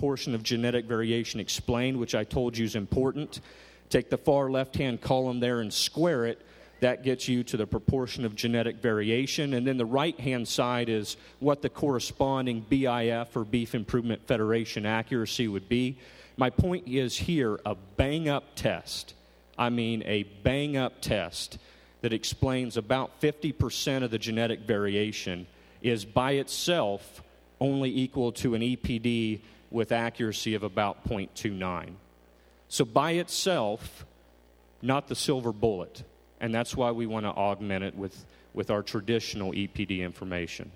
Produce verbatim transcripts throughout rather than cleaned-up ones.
proportion of genetic variation explained, which I told you is important. Take the far left-hand column there and square it. That gets you to the proportion of genetic variation. And then the right-hand side is what the corresponding B I F, or Beef Improvement Federation, accuracy would be. My point is here, a bang-up test, I mean a bang-up test that explains about fifty percent of the genetic variation is by itself only equal to an E P D with accuracy of about zero point two nine. So by itself, not the silver bullet. And that's why we want to augment it with, with our traditional E P D information.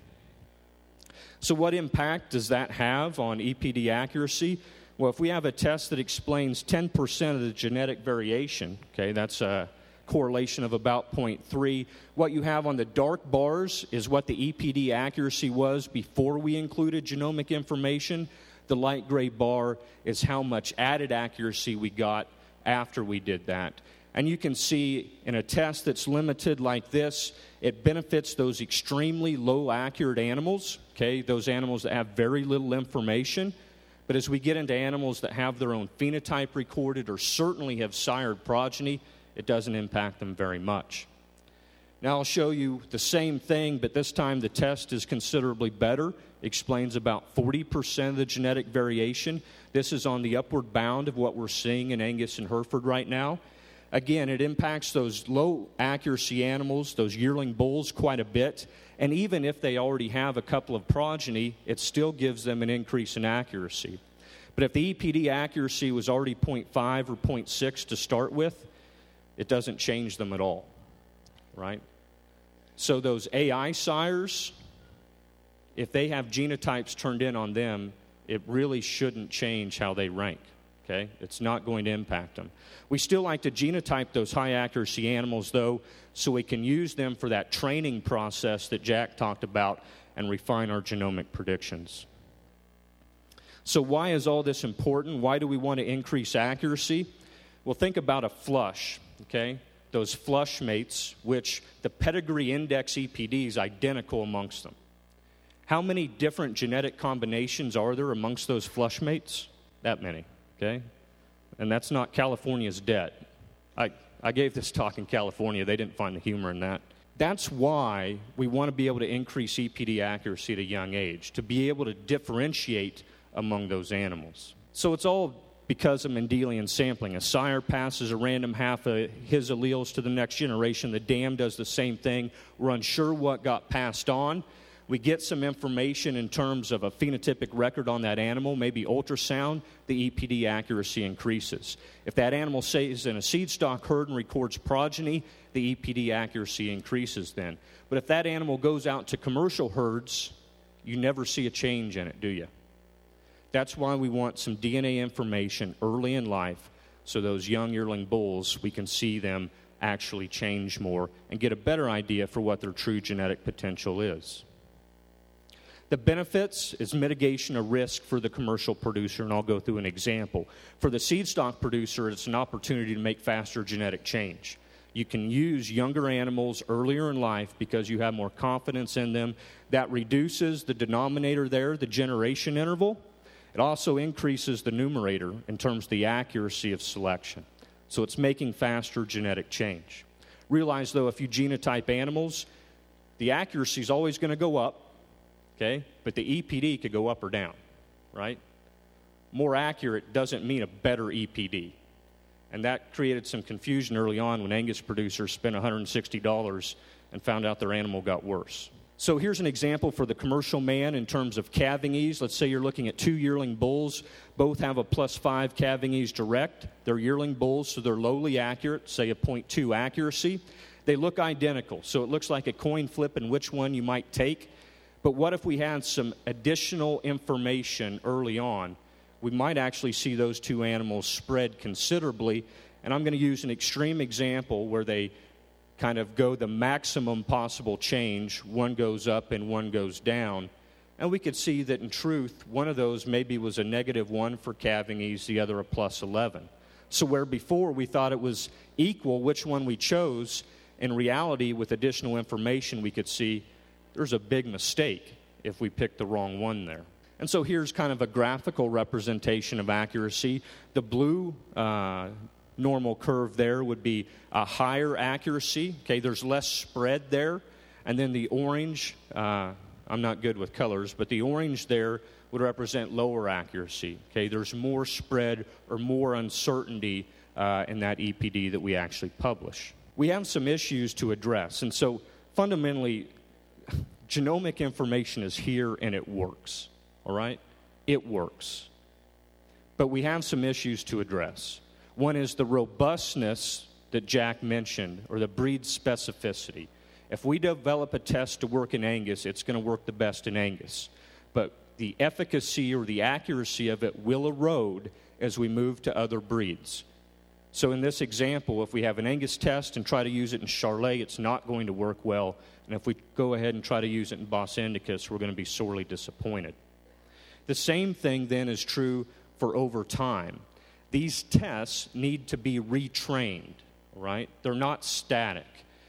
So what impact does that have on E P D accuracy? Well, if we have a test that explains ten percent of the genetic variation, okay, that's a correlation of about zero point three. What you have on the dark bars is what the E P D accuracy was before we included genomic information. The light gray bar is how much added accuracy we got after we did that. And you can see in a test that's limited like this, it benefits those extremely low accurate animals, okay, those animals that have very little information. But as we get into animals that have their own phenotype recorded or certainly have sired progeny, it doesn't impact them very much. Now I'll show you the same thing, but this time the test is considerably better. Explains about forty percent of the genetic variation. This is on the upward bound of what we're seeing in Angus and Hereford right now. Again, it impacts those low accuracy animals, those yearling bulls, quite a bit. And even if they already have a couple of progeny, it still gives them an increase in accuracy. But if the E P D accuracy was already zero point five or zero point six to start with, it doesn't change them at all, right? So those A I sires, if they have genotypes turned in on them, it really shouldn't change how they rank. Okay? It's not going to impact them. We still like to genotype those high-accuracy animals, though, so we can use them for that training process that Jack talked about and refine our genomic predictions. So why is all this important? Why do we want to increase accuracy? Well, think about a flush, okay? Those flush mates, which the pedigree index E P D is identical amongst them. How many different genetic combinations are there amongst those flush mates? That many. Okay? And that's not California's debt. I, I gave this talk in California. They didn't find the humor in that. That's why we want to be able to increase E P D accuracy at a young age, to be able to differentiate among those animals. So it's all because of Mendelian sampling. A sire passes a random half of his alleles to the next generation. The dam does the same thing. We're unsure what got passed on. We get some information in terms of a phenotypic record on that animal, maybe ultrasound, the E P D accuracy increases. If that animal stays in a seed stock herd and records progeny, the E P D accuracy increases then. But if that animal goes out to commercial herds, you never see a change in it, do you? That's why we want some D N A information early in life so those young yearling bulls, we can see them actually change more and get a better idea for what their true genetic potential is. The benefits is mitigation of risk for the commercial producer, and I'll go through an example. For the seed stock producer, it's an opportunity to make faster genetic change. You can use younger animals earlier in life because you have more confidence in them. That reduces the denominator there, the generation interval. It also increases the numerator in terms of the accuracy of selection. So it's making faster genetic change. Realize, though, if you genotype animals, the accuracy is always going to go up. Okay, but the E P D could go up or down, right? More accurate doesn't mean a better E P D. And that created some confusion early on when Angus producers spent one hundred sixty dollars and found out their animal got worse. So here's an example for the commercial man in terms of calving ease. Let's say you're looking at two yearling bulls. Both have a plus five calving ease direct. They're yearling bulls, so they're lowly accurate, say a zero point two accuracy. They look identical, so it looks like a coin flip in which one you might take. But what if we had some additional information early on? We might actually see those two animals spread considerably. And I'm going to use an extreme example where they kind of go the maximum possible change. One goes up and one goes down. And we could see that in truth, one of those maybe was a negative one for calving ease, the other a plus eleven. So where before we thought it was equal which one we chose, in reality, with additional information, we could see there's a big mistake if we pick the wrong one there. And so here's kind of a graphical representation of accuracy. The blue uh, normal curve there would be a higher accuracy. Okay, there's less spread there. And then the orange, uh, I'm not good with colors, but the orange there would represent lower accuracy. Okay, there's more spread or more uncertainty uh, in that E P D that we actually publish. We have some issues to address, and so fundamentally, genomic information is here and it works, all right? It works. But we have some issues to address. One is the robustness that Jack mentioned, or the breed specificity. If we develop a test to work in Angus, it's going to work the best in Angus. But the efficacy or the accuracy of it will erode as we move to other breeds. So in this example, if we have an Angus test and try to use it in Charolais, it's not going to work well. And if we go ahead and try to use it in Bos Indicus, we're going to be sorely disappointed. The same thing then is true for over time. These tests need to be retrained, right? They're not static.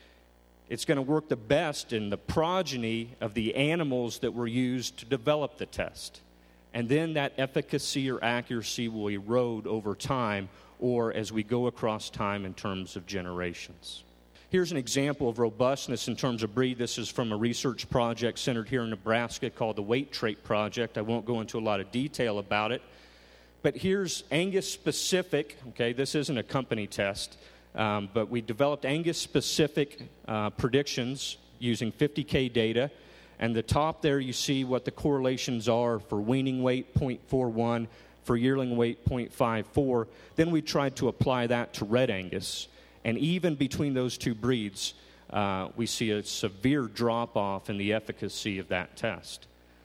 It's going to work the best in the progeny of the animals that were used to develop the test. And then that efficacy or accuracy will erode over time, or as we go across time in terms of generations. Here's an example of robustness in terms of breed. This is from a research project centered here in Nebraska called the Weight Trait Project. I won't go into a lot of detail about it. But here's Angus-specific, okay, this isn't a company test, um, but we developed Angus-specific uh, predictions using fifty K data. And the top there you see what the correlations are for weaning weight, zero point four one, for yearling weight, zero point five four. Then we tried to apply that to Red Angus. And even between those two breeds, uh, we see a severe drop-off in the efficacy of that test.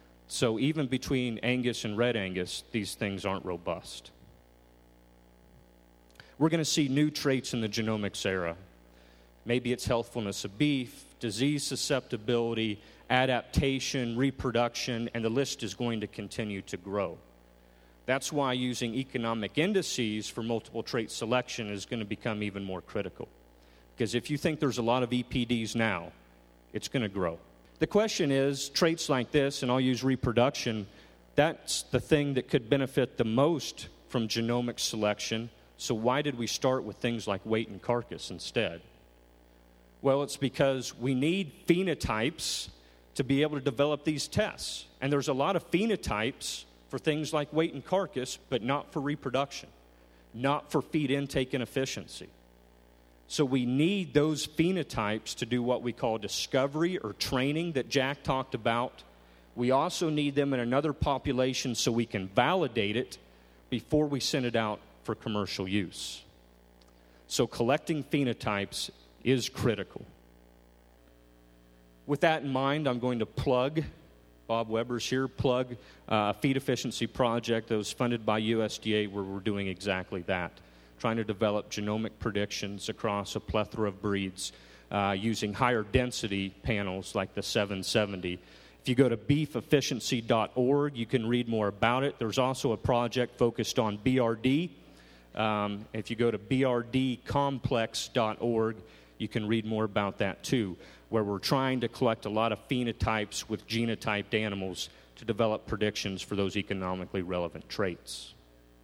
So even between Angus and Red Angus, these things aren't robust. We're going to see new traits in the genomics era. Maybe it's healthfulness of beef, disease susceptibility, adaptation, reproduction, and the list is going to continue to grow. That's why using economic indices for multiple trait selection is going to become even more critical. Because if you think there's a lot of E P Ds now, it's going to grow. The question is, traits like this, and I'll use reproduction, that's the thing that could benefit the most from genomic selection. So why did we start with things like weight and carcass instead? Well, it's because we need phenotypes to be able to develop these tests. And there's a lot of phenotypes for things like weight and carcass, but not for reproduction, not for feed intake and efficiency. So we need those phenotypes to do what we call discovery or training that Jack talked about. We also need them in another population so we can validate it before we send it out for commercial use. So collecting phenotypes is critical. With that in mind, I'm going to plug, Bob Weber's here, plug uh, a feed efficiency project that was funded by U S D A where we're doing exactly that, trying to develop genomic predictions across a plethora of breeds uh, using higher density panels like the seven seventy. If you go to beef efficiency dot org, you can read more about it. There's also a project focused on B R D. Um, if you go to B R D complex dot org, you can read more about that too, where we're trying to collect a lot of phenotypes with genotyped animals to develop predictions for those economically relevant traits.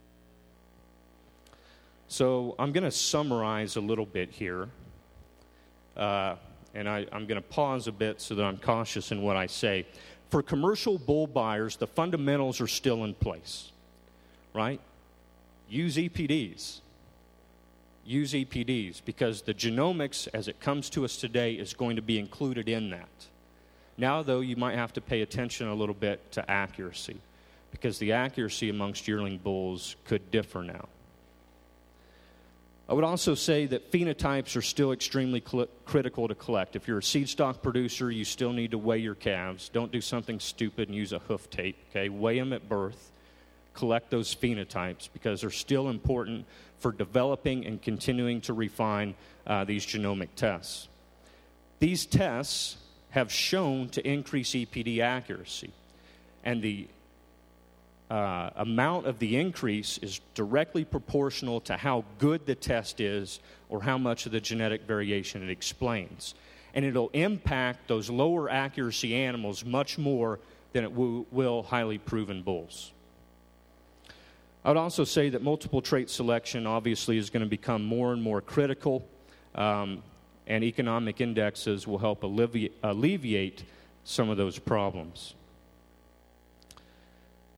So I'm going to summarize a little bit here, uh, and I, I'm going to pause a bit so that I'm cautious in what I say. For commercial bull buyers, the fundamentals are still in place, right? Use E P Ds. Use E P Ds because the genomics as it comes to us today is going to be included in that. Now, though, you might have to pay attention a little bit to accuracy because the accuracy amongst yearling bulls could differ now. I would also say that phenotypes are still extremely cl- critical to collect. If you're a seed stock producer, you still need to weigh your calves. Don't do something stupid and use a hoof tape, okay? Weigh them at birth. Collect those phenotypes because they're still important for developing and continuing to refine uh, these genomic tests. These tests have shown to increase E P D accuracy, and the uh, amount of the increase is directly proportional to how good the test is or how much of the genetic variation it explains. And it'll impact those lower accuracy animals much more than it will, will highly proven bulls. I would also say that multiple trait selection obviously is going to become more and more critical, um, and economic indexes will help alleviate, alleviate some of those problems.